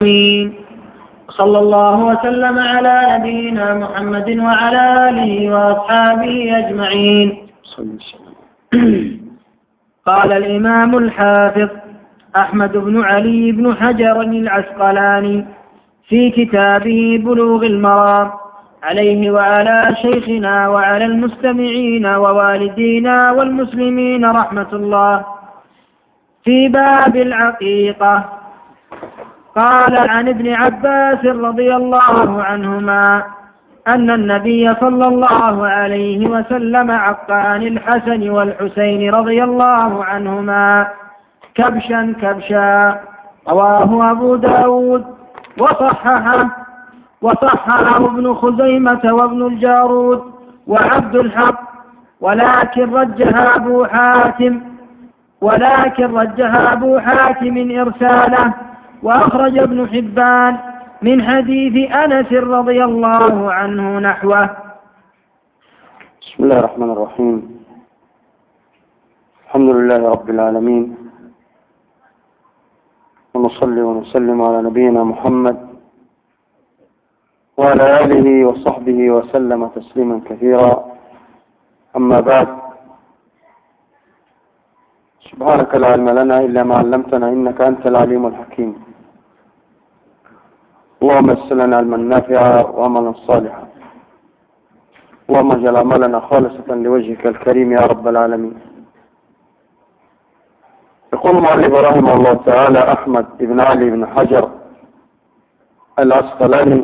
أجمعين. صلى الله وسلم على نبينا محمد وعلى آله وأصحابه أجمعين. قال الإمام الحافظ أحمد بن علي بن حجر العسقلاني في كتابه بلوغ المرام: عليه وعلى شيخنا وعلى المستمعين ووالدينا والمسلمين رحمة الله، في باب العقيقة. قال عن ابن عباس رضي الله عنهما أن النبي صلى الله عليه وسلم عق عن الحسن والحسين رضي الله عنهما كبشا كبشا. رواه أبو داود وصححه ابن خزيمة وابن الجارود وعبد الحق، ولكن رجها أبو حاتم إرساله. وأخرج ابن حبان من حديث أنس رضي الله عنه نحوه. بسم الله الرحمن الرحيم. الحمد لله رب العالمين، ونصلي ونسلم على نبينا محمد وعلى آله وصحبه وسلم تسليما كثيرا. أما بعد، سبحانك لا علم لنا إلا ما علمتنا إنك أنت العليم الحكيم. اللهم يسر لنا علما نافعا وعملا صالحا، اللهم اجعل عملنا خالصة لوجهك الكريم يا رب العالمين. يقول المؤلف رحمه الله تعالى أحمد بن علي بن حجر العسقلاني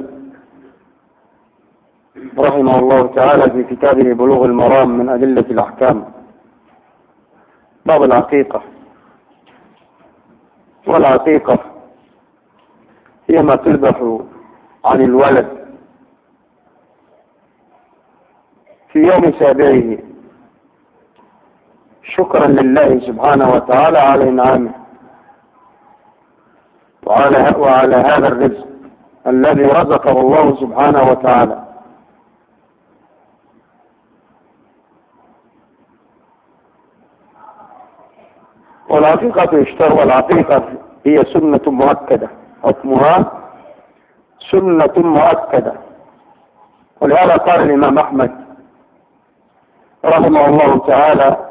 رحمه الله تعالى في كتابه بلوغ المرام من أدلة الأحكام، باب العقيقة. والعقيقة هي ما تذبح عن الولد في يوم سابعه شكرا لله سبحانه وتعالى على إنعامه وعلى هذا الرزق الذي رزقه الله سبحانه وتعالى. والعقيقة هي سنة مؤكدة، حكمها سنة مؤكدة. ولهذا قال الإمام أحمد رحمه الله تعالى: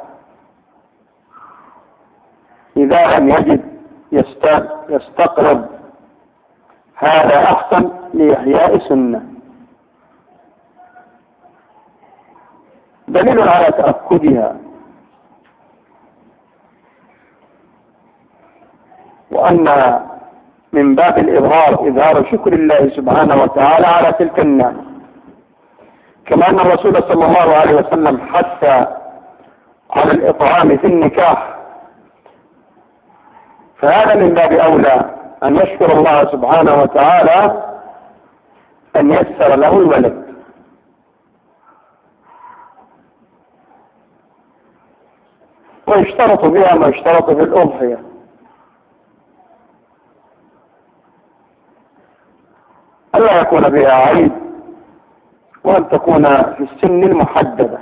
إذا لم يجد يستقرب، هذا أحسن لإحياء سنة. دليل على تأكدها وأن من باب إظهار شكر الله سبحانه وتعالى على تلك النعمة، كما أن الرسول صلى الله عليه وسلم حث على الإطعام في النكاح، فهذا من باب أولى أن يشكر الله سبحانه وتعالى أن يسر له الولد. ويشترط بها ما يشترط في الأضحية، ألا يكون بها عيب، وأن تكون في السن المحددة.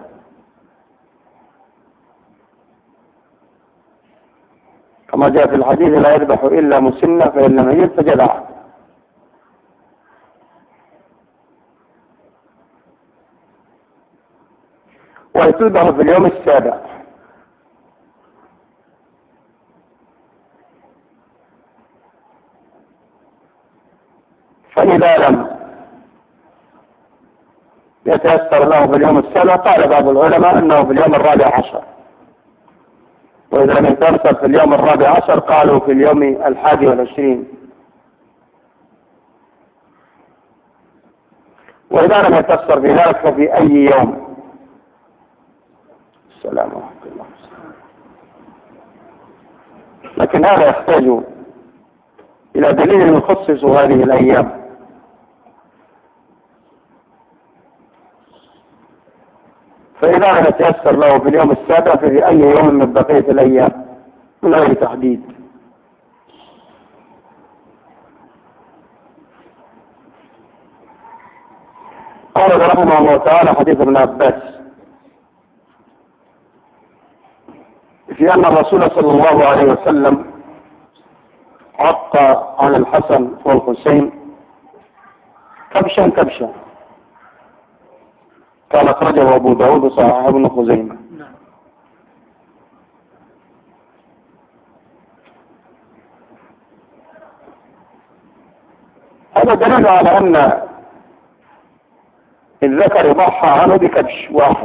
كما جاء في الحديث: لا يذبح إلا مسنة، فإن لم يجد فجذع. ويتذبح في اليوم السابع. فإذا لم يتيسر له في اليوم السابع، قال بعض العلماء أنه في اليوم 14، وإذا لم يتيسر في اليوم 14 قالوا في اليوم 21، وإذا لم يتيسر في ذلك ففي أي يوم. السلام ورحمة الله. لكن هذا يحتاج إلى دليل يخصص هذه الأيام. فإذا لم يتيسر له في اليوم السابع ففي أي يوم من بقية الأيام من غير تحديد. قال رحمه الله تعالى: حديث ابن عباس في أن الرسول صلى الله عليه وسلم عق عن الحسن والحسين كبشا كبشا، كان أخرجه أبو داود وصححه ابن خزيمة. هذا دليل على أن الذكر يضحى عنه بكبش واحد،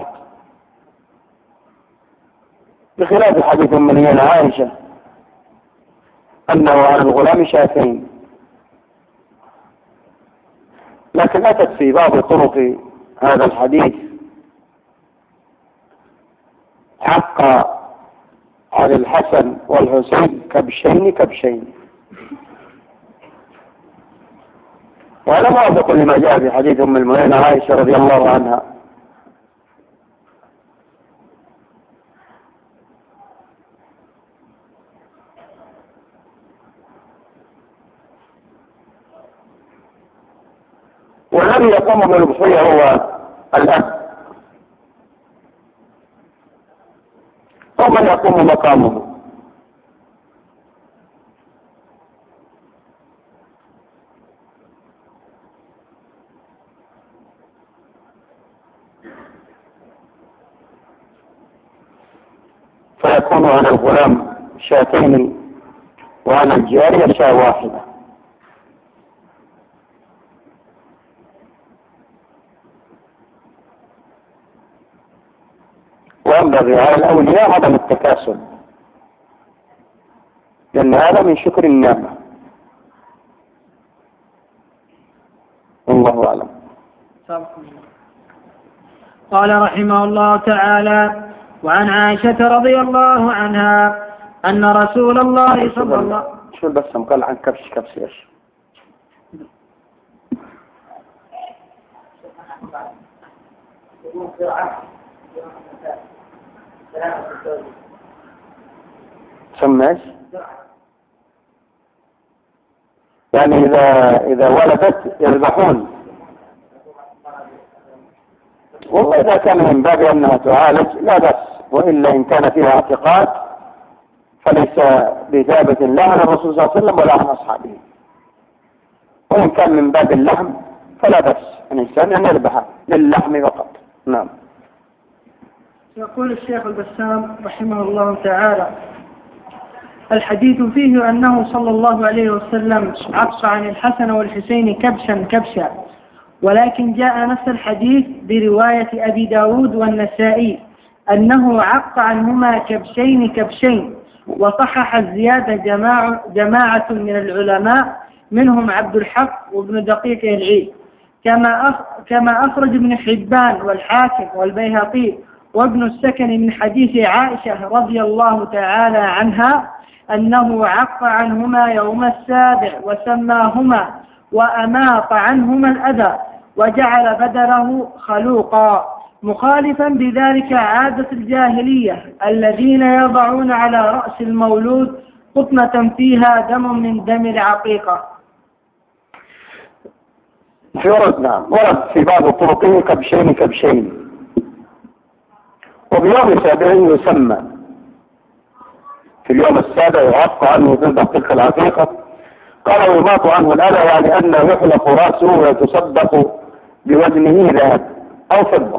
بخلاف حديث من عائشة أنه على الغلام شاتين. لكن أتت في بعض طرق هذا الحديث حق على الحسن والحسين كبشين كبشين، وهذا موافق لما جاء في حديث أم المؤمنين عائشة رضي الله عنها. والذي يقوم بالأضحية هو الأب، ومن يقوم مقامه. فيكون على الغلام شاتين وعلى الجارية شاة واحدة. وينبغي على الأولياء عدم التكاسل، لأن هذا من شكر النعمة. والله أعلم. قال رحمه الله تعالى: وعن عائشة رضي الله عنها أن رسول الله صلى الله عليه وسلم شو بس قال عن كبش كبش إيش؟ سمعش؟ يعني إذا ولدت يذبحون. والله إذا كان من باب أنها تعالج لا بأس، وإلا إن كان فيها اعتقاد فليس بثابت لا عن الرسول صلى الله عليه وسلم ولا عن أصحابه. وإن كان من باب اللحم فلا بأس الإنسان أن يذبح للحم فقط. نعم. يقول الشيخ البسام رحمه الله تعالى: الحديث فيه أنه صلى الله عليه وسلم عق عن الحسن والحسين كبشا كبشا، ولكن جاء نفس الحديث برواية أبي داود والنسائي أنه عق عنهما كبشين كبشين، وصحح الزيادة جماعة من العلماء منهم عبد الحق وابن دقيق العيد، كما أخرج ابن حبان والحاكم والبيهقي وابن السكن من حديث عائشة رضي الله تعالى عنها أنه عق عنهما يوم السابع وسماهما وأماط عنهما الأذى وجعل بدره خلوقا، مخالفا بذلك عادة الجاهلية الذين يضعون على رأس المولود قطنة فيها دم من دم العقيقة. ورد في بعض الطرق كبشين كبشين، وبيوم السابع يسمى، في اليوم السابع يعق عنه تلك العقيقة. قال ويماط عنه الأذى، يعني أنه يحلق رأسه ويتصدق بوزنه ذهب أو فضة،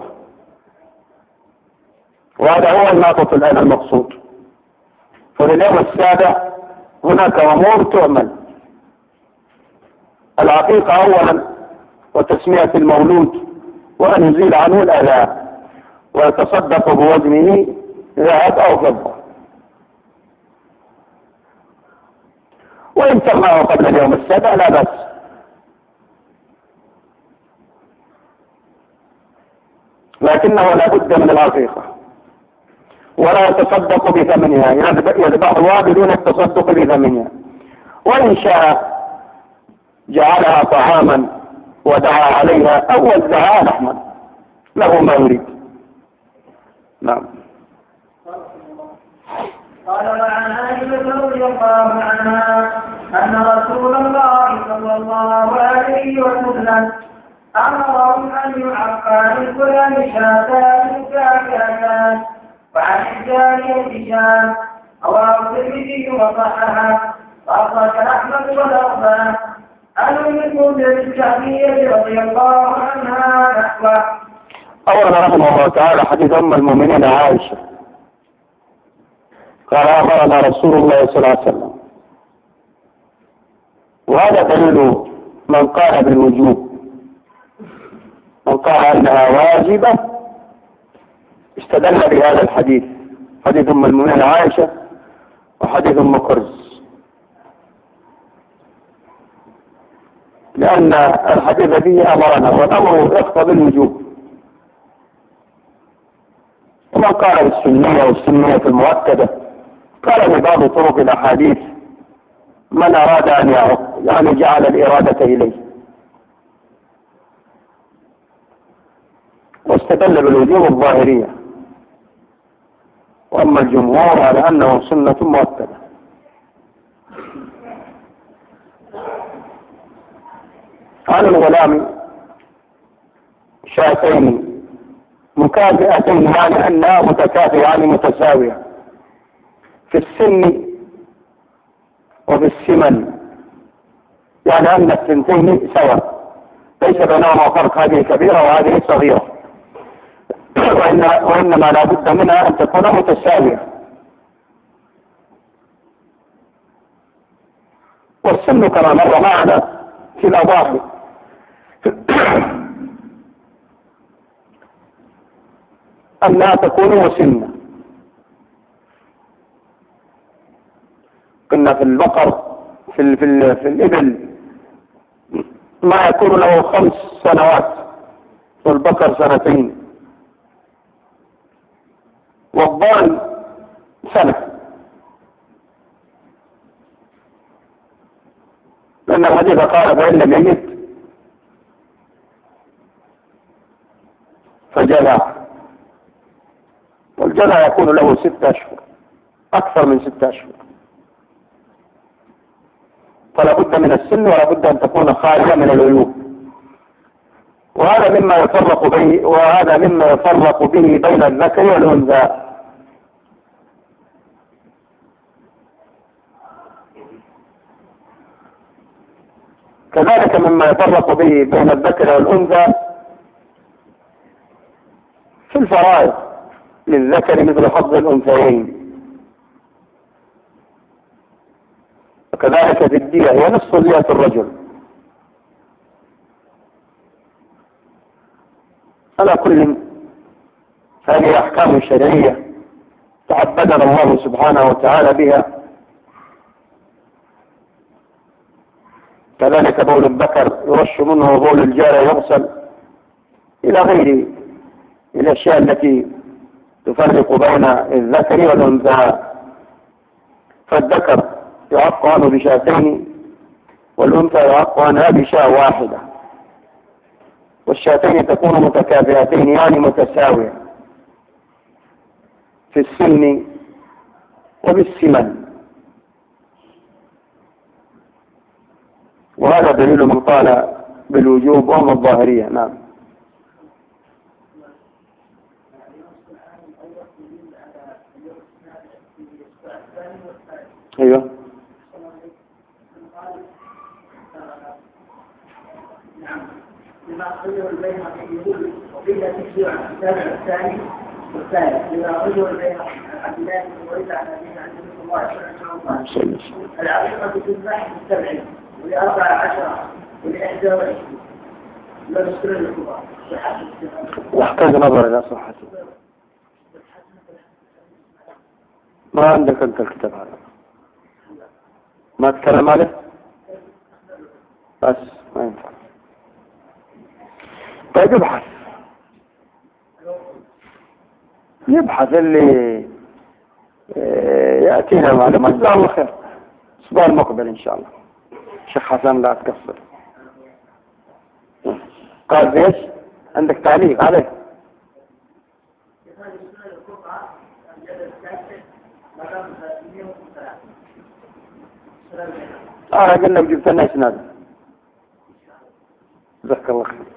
وهذا هو الناقة الآن المقصود. ففي اليوم السابع هناك أمور تعمل: العقيقة أولا، وتسمية المولود، وأن يزيل عنه الأذى، ويتصدق بوزنه ذهب أو فضة. وإن سماه قبل اليوم السابع لا بأس. لكنه لا بد من العقيقة، ولا يتصدق بثمنها، يذبحها بدون التصدق بثمنها. وإن شاء جعلها طعاما ودعا عليها أو وزعها لحما، له ما يريد. نعم. قال وعن عائشة رضي الله عنها أن رسول الله صلى الله عليه وسلم أمرهم أن يعقى للغلام شاتان كافيتان، وعن الجارية شاة، رواه الترمذي وصححه. وأخرج أحمد والأربعة عن أم المنذر الشعبية رضي الله عنها نحوه. أولا رحمه الله تعالى حديث أم المؤمنين عائشة قال أمرنا رسول الله صلى الله عليه وسلم، وهذا دليل من قال بالوجوب، من قال أنها واجبة استدل بهذا الحديث، حديث أم المؤمنين عائشة وحديث أم كرز، لأن الحديث فيه أمرنا والأمر يقتضي الوجوب. ومن قال بالسنية والسنية المؤكدة قال ببعض طرق الأحاديث من أراد أن يعرف، يعني جعل الإرادة إليه، واستدل بالوجوب الظاهرية، وأما الجمهور على أنه سنة مؤكدة. على الغلام شاتين مكافئتين، يعني أنها متكافئة يعني متساوية في السن وفي السمن، يعني أن الثنتين سواء ليس بينهما فرق، هذه كبيرة وهذه صغيرة، وإنما لا بد منها أن تكون متساوية. والسن كما مر معنا في الأضاحي أنها تكون مسنة. كنا في البقر في الإبل ما يكون له 5 سنوات، والبقر 2 سنين، والضان 1 سنة، لأن الحديث قال فإن لم يمت فجلع، والجلع يكون له 6 أشهر، أكثر من 6 أشهر، فلا بد من السن ولا بد أن تكون خالية من العيوب. وهذا مما يفرق به بين الذكر والأنثى. كذلك مما يفرق به بين الذكر والأنثى في الفرائض، للذكر مثل حظ الأنثيين، وكذلك في الدية هي نصف دية الرجل. على كل هذه أحكام شرعية تعبدنا الله سبحانه وتعالى بها. كذلك بول الذكر يرش منه وبول الجارة يغسل، إلى غير الأشياء التي تفرق بين الذكر والأنثى. فالذكر يعق عنه ب2، والأنثى يعق عنها ب1 واحدة، والشاتين تكون متكافئتين يعني متساوية في السن وبالسمن. وهذا دليل من قال بالوجوب وهم الظاهرية. نعم. ايوه. لما أخرجه البيهقي يقول وقيل تشيع السابع الثاني والثالث، لما أخرجه البيهقي عن عبد الله بن بريدة عن أبيه عن النبي صلى الله عليه وسلم العقيقة تذبح ب7 ول14 ول21 لا نذكر الكبار واحتاج نظر إلى صحته. ما عندك أنت الكتاب هذا؟ ما تكلم عليه؟ بس ما ينفع. طيب يبحث اللي يأتينا معلومات. جزاه الله خير. الأسبوع المقبل إن شاء الله. شيخ حسن لا تكسر. قال ايش؟ عندك تعليق عليه؟ قلنا بجبت لنا اسناد. جزاك الله خير.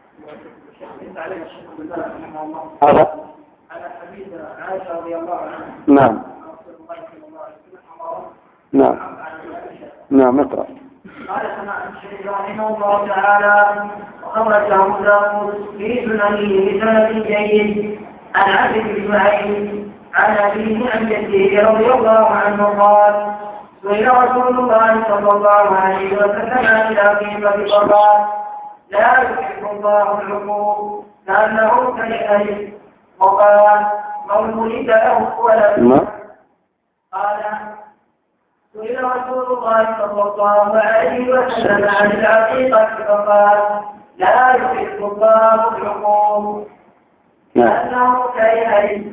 هذا على حديث عائشة رضي الله عنها. نعم. نعم. نعم اقرأ. قال سماحة الشيخ رحمه الله تعالى وخرج أبو داود في سننه بسند جيد عن عبد بن سعيد عن أبيه عن جده رضي الله عنه قال سئل رسول الله صلى الله عليه وسلم عن العقيقة فقال لا يحب الله العقوق لأنه كالحديث وقال من ولد له ولد قال سئل رسول الله صلى الله عليه وسلم عن العقيقة فقال لا يحب الله العقوق لأنه كالحديث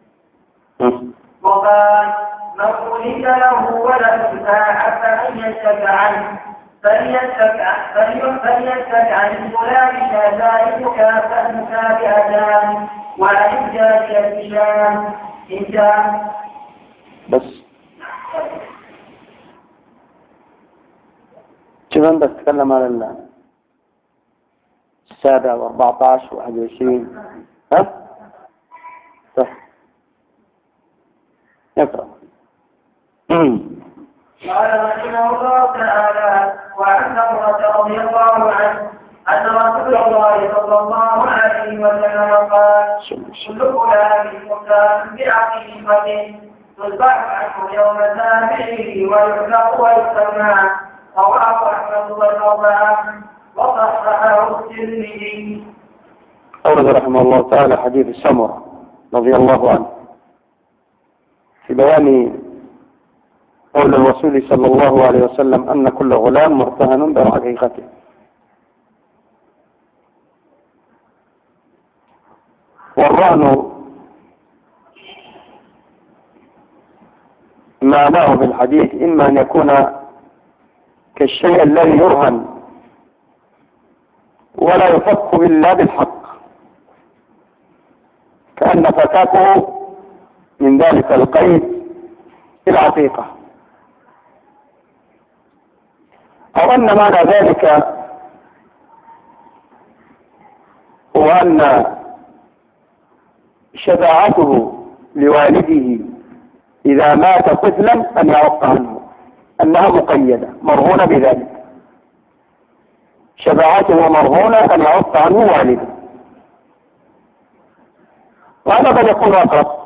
وقال من ولد له ولد فأحب أن يشفك عنه فليشفك عن الغلام شاتان مكافئتان وعن الجارية شام إنسان. بس كمان بتكلم على السابع و14 و21. ها؟ صح. يقرأ. قال رحمه الله تعالى وعن عمرة رضي الله عنه أن رسول الله صلى الله عليه وسلم قال كل غلام مختار بعقيقة تذبح عنه يوم سابعه ويحلق ويسمى رواه أحمد والأربعة وصححه الترمذي. أورد رحمه الله تعالى حديث سمرة رضي الله عنه في بيان قول الرسول صلى الله عليه وسلم أن كل غلام مرتهن بعقيقته. والرهن معناه بالحديث إما أن يكون كالشيء الذي يرهن ولا يفك إلا بالحق كأن فكاكه من ذلك القيد العقيقة، أو أن معنى ذلك هو أن شفاعته لوالده إذا مات طفلا أن يعق عنه، أنها مقيدة مرهونة بذلك، شفاعته مرهونة أن يعق عنه والده، وهذا قد يكون أقرب.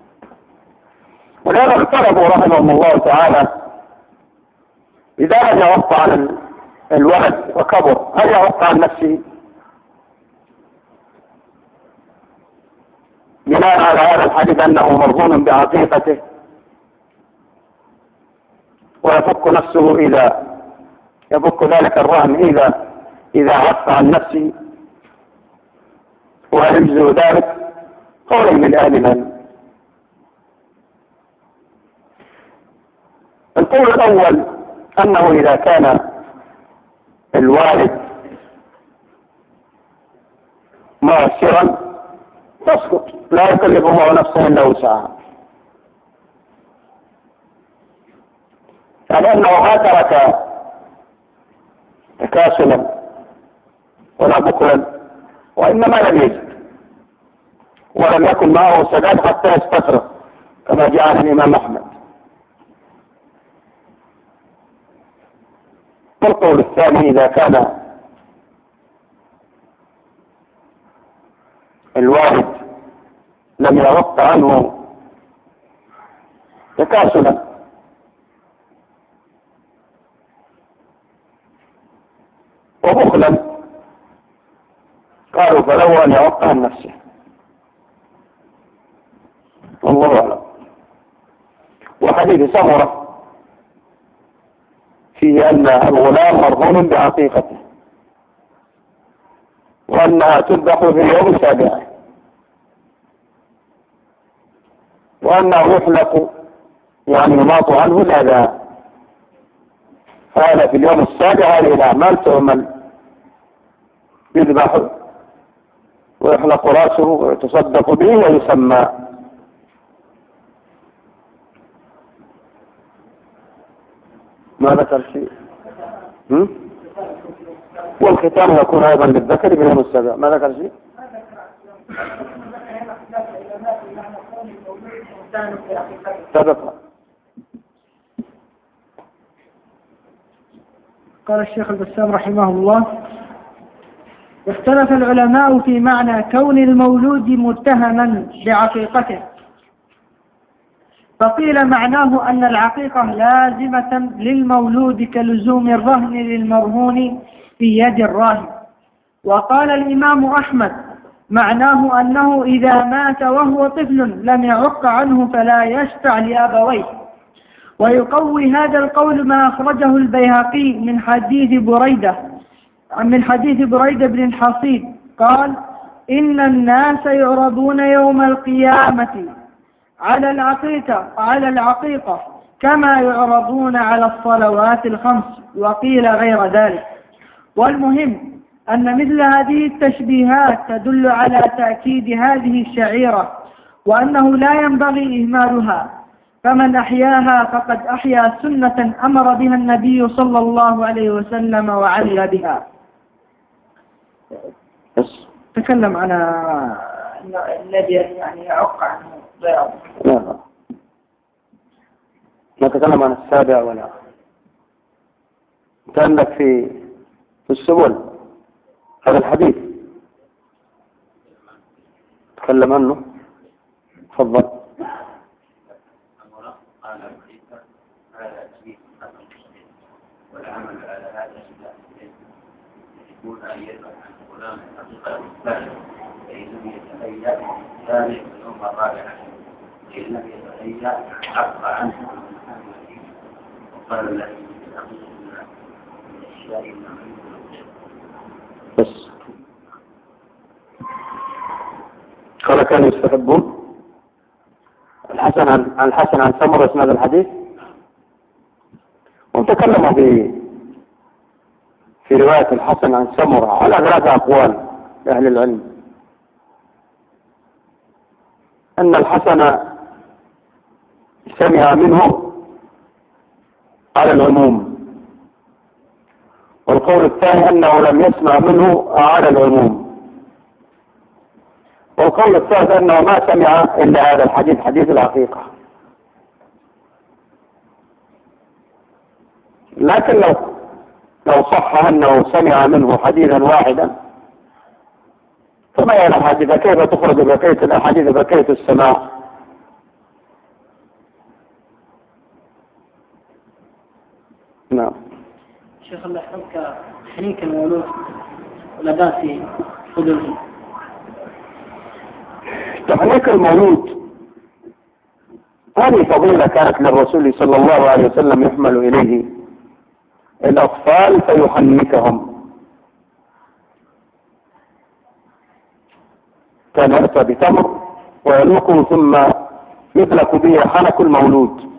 ولهذا اختلفوا رحمهم الله تعالى إذا لم يعق عن الولد وكبر هل يعق عن نفسه بناء على هذا الحديث أنه مرهون بعقيقته ويفك نفسه إذا يفك ذلك الرهن إذا عق عن نفسه، وهل يجزئ ذلك؟ قول من أهل العلم. القول الأول أنه إذا كان الوالد معسرا تسقط، لا يكلف الله نفسا إلا وسعها، يعني أنه ما ترك تكاسلا ولا بخلا، وإنما لم يجد ولم يكن معه سداد حتى يستفرغ كما جاء عن الإمام أحمد. والقول الثاني إذا كان الوالد لم يعق عنه تكاسلا وبخلا قالوا فلو أن يعق عن نفسه، والله أعلم. وحديث سمرة فيه أن الغلام مرهون بعقيقته وأنها تذبح في اليوم السابع وأنه يحلق يعني يماط عنه الأذى، فهذا في اليوم السابع هذه الأعمال تعمل، يذبح ويحلق رأسه ويتصدق به ويسمى. ما ذكر شيء. والختام يكون أيضا للذكر باليوم السابع. ما ذكر شيء. سبق قال الشيخ البسام رحمه الله: اختلف العلماء في معنى كون المولود متهما بعقيقته، فقيل معناه أن العقيقة لازمة للمولود كلزوم الرهن للمرهون في يد الراهن. وقال الإمام أحمد معناه أنه إذا مات وهو طفل لم يعق عنه فلا يشفع لأبويه. ويقوي هذا القول ما أخرجه البيهقي من حديث بريدة بن الحصيب قال: إن الناس يعرضون يوم القيامة على العقيقة كما يعرضون على الصلوات الخمس، وقيل غير ذلك. والمهم أن مثل هذه التشبيهات تدل على تأكيد هذه الشعيرة، وأنه لا ينبغي إهمالها، فمن أحياها فقد أحيا سنة أمر بها النبي صلى الله عليه وسلم وعمل بها. تكلم عن الذي يعني يعق عنه ضرر. لا، نتكلم عن السابع ولا كان لك في السبل هذا الحديث تكلم عنه. تفضل. والعمل على هذا يكون أن يذبح عن فلان الحقيقة الثانية، فإن لم يتهيأ ذلك اليوم الرابع، فإن لم يتهيأ عفى عنه وقال الذي من الأشياء المعلومة. بس قال كانوا يستحبون الحسن عن سمرة اسم هذا الحديث، وتكلموا في رواية الحسن عن سمرة على 3 أقوال لأهل العلم: أن الحسن سمع منه على العموم، والقول الثاني أنه لم يسمع منه على العموم، والقول الثالث أنه ما سمع إلا هذا الحديث، حديث العقيقة. لكن لو صح أنه سمع منه حديثا واحدا فما هي الأحاديث؟ كيف تخرج بقية الأحاديث بقية السماع؟ نعم. شيخ الله يحفظك، حنيك المولود ولباس خدره. تحنيك المولود هذه فضيلة كانت للرسول صلى الله عليه وسلم يحمل إليه الأطفال فيحنكهم. كان يأتى بتمر ويلوقه ثم يطلق به حنك المولود،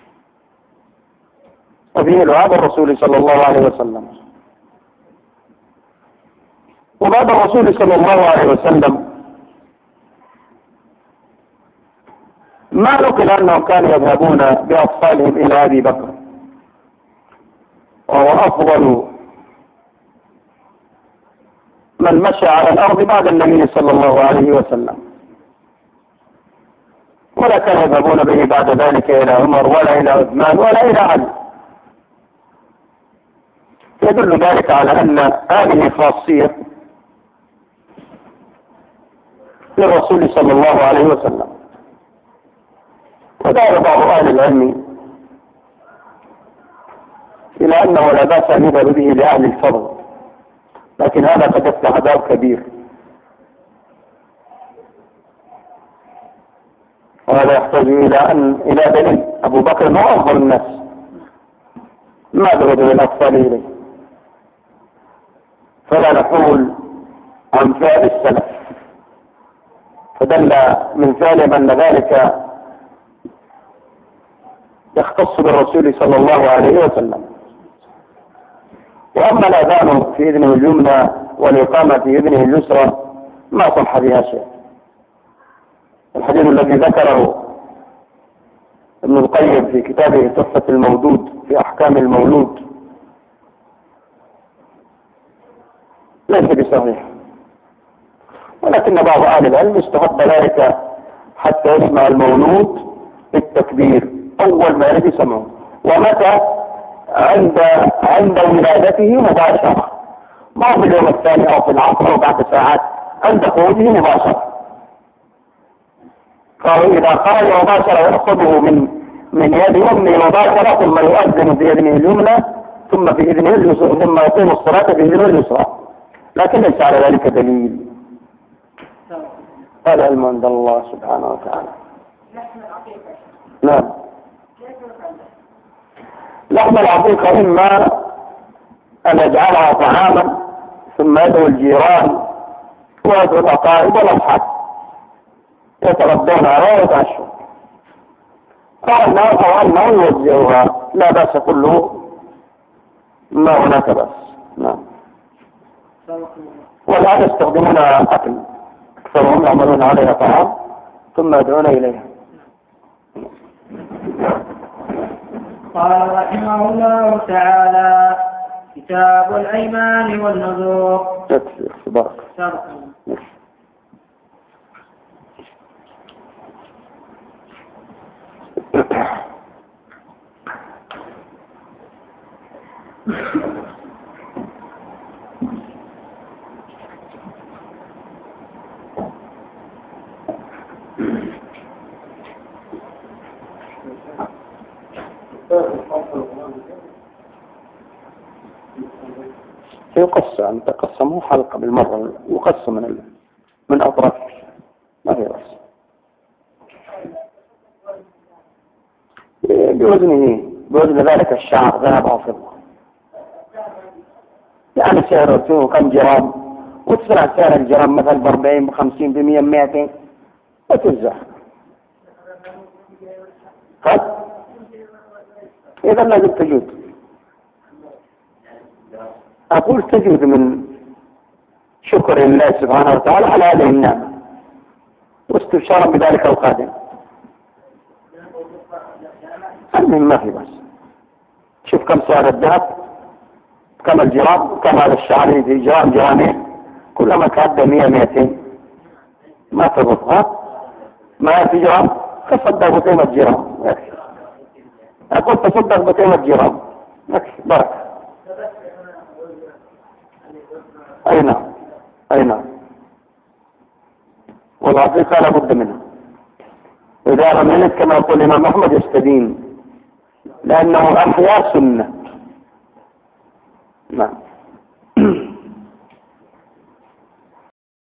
وفيه لعاب الرسول صلى الله عليه وسلم. وبعد الرسول صلى الله عليه وسلم ما نقل أنهم كانوا يذهبون بأطفالهم إلى أبي بكر، وهو أفضل من مشى على الأرض بعد النبي صلى الله عليه وسلم، ولا كانوا يذهبون به بعد ذلك إلى عمر ولا إلى عثمان ولا إلى علي. يدل ذلك على أن هذه خاصية للرسول صلى الله عليه وسلم. وذهب بعض أهل العلم إلى أنه لا بأس أن يذهب به لأهل الفضل، لكن هذا قد يفتح باب كبير، وهذا يحتاج إلى دليل. أبو بكر هو أفضل الناس، ما ذهب الأطفال إليه، فلا نقول عن فعل السلف، فدل من فعل أن ذلك يختص بالرسول صلى الله عليه وسلم. وأما الأذان في إذنه اليمنى والإقامة في إذنه اليسرى ما صح بها شيء. الحديث الذي ذكره ابن القيم في كتابه تحفة المولود في أحكام المولود ليس بصحيح، ولكن بعض أهل العلم استحب ذلك حتى يسمع المولود بالتكبير أول ما يجي سمعه. ومتى عند ولادته مباشرة، ما في اليوم الثاني أو في العصر أو بعد ساعات، عند خروجه مباشرة. قالوا إذا خرج مباشرة يأخذه من يد أمه مباشرة، ثم يؤذن بيده اليمنى، ثم بإذنه اليسرى، ثم يقيم الصلاة بإذنه اليسرى، لكن ليس على ذلك دليل. هذا علم عند الله سبحانه وتعالى. نعم. لحم العقيقة إما أن يجعلها طعاما ثم يدعو الجيران ويدعو الأقارب والأصحاب يتردون عليها ويتعشون، أو أنه يوزعها، لا بأس كله، ما هناك بأس. نعم. والآن يستخدمون أكل، أكثرهم يعملون عليها طعام ثم يدعون إليها. قال رحمه الله تعالى: كتاب الأيمان والنذور. يكفي اختبارك. يقص، أن تقسمه حلقة بالمرة، يقص من أطراف، ما في رأس، بوزن ذلك الشعر ذهب أو فضة، يعني سعره كم جرام، وتسرع سعر الجرام مثلا ب40 ب50 ب100 ب200 وتوزع. إذا لازم تجود، أقول تجود من شكر الله سبحانه وتعالى على هذه النعمة واستبشارا بذلك القادم. المهم ما في بس. شوف كم سعر الذهب، كم الجرام، كم هذا الشعر في جرام جرامين، كلما تعدى 100 200 ما تضبطها، ما في جرام تصدق بقيمة جرام يكفي. أقول تصدق بقيمة جرام يكفي، بركة. أي نعم. والعقيقة لا بد منها، إذا رمينت كما يقول الإمام أحمد يستدين، لأنه أحيا سنة. نعم.